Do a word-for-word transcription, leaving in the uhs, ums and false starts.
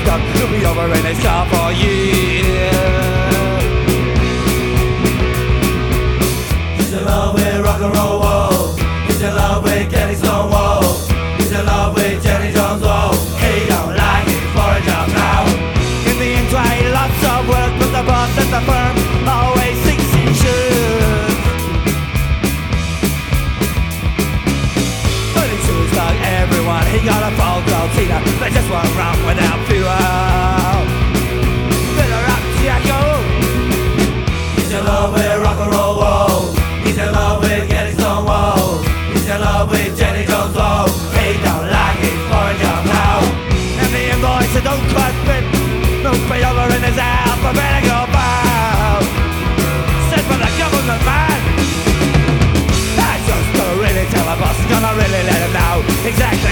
gun. He'll be over in his car for years. He's in love with rock and roll walls. He's in love with Kenny Stonewall. He's in love with Jenny Jones. Oh, he don't like it for a job now. In the end, lots of work, but the boss at the firm always thinks he should. But he seems like everyone, he got a full gold Tina. They just won't run without fuel. Better up, Jacko. He's in love with rock and roll walls. He's in love with Kenny Stonewall. He's in love with Jenny Jones. Oh, he don't like it for a job now. And the invoice that don't quite fit. Move me over in his alphabetical bow. Sent by the government man. I just gonna really tell the boss, gonna really let him know exactly